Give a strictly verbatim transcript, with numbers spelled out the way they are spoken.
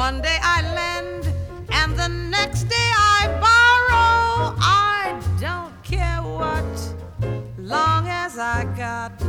One day I lend and the next day I borrow. I don't care what, long as I got